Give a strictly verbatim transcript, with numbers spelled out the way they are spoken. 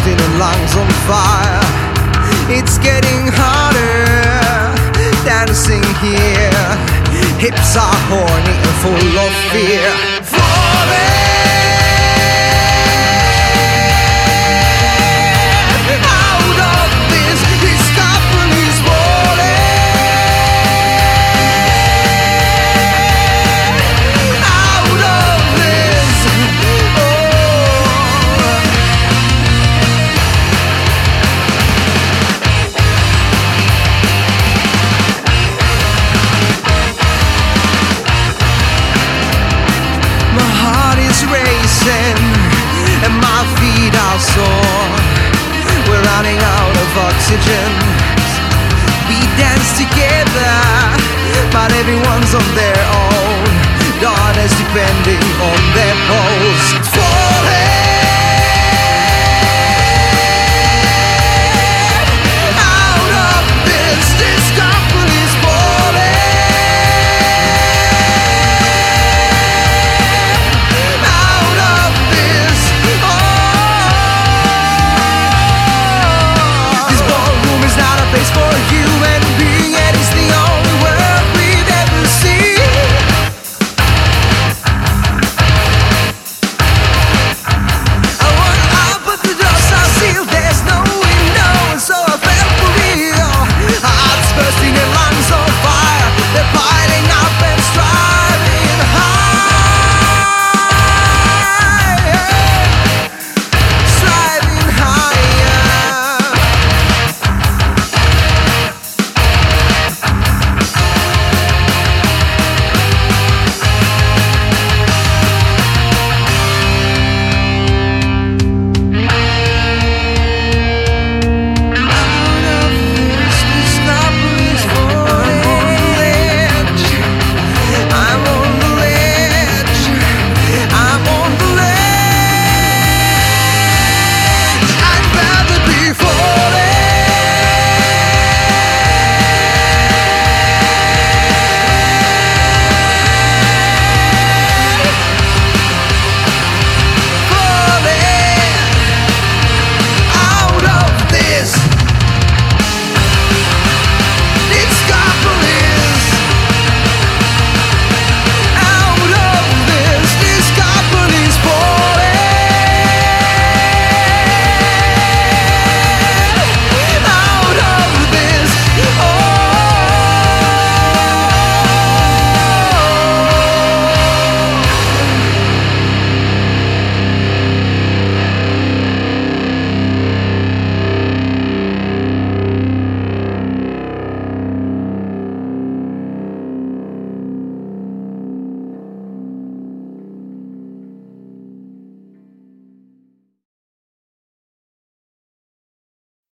breathing and lungs on fire. It's getting harder dancing here. Hips are horny and full of fear. Falling out of this, this couple is falling out of this. My heart is racing and my feet are sore. We're running out of oxygen. We dance together, but everyone's on their own. Daughters depending on their poles.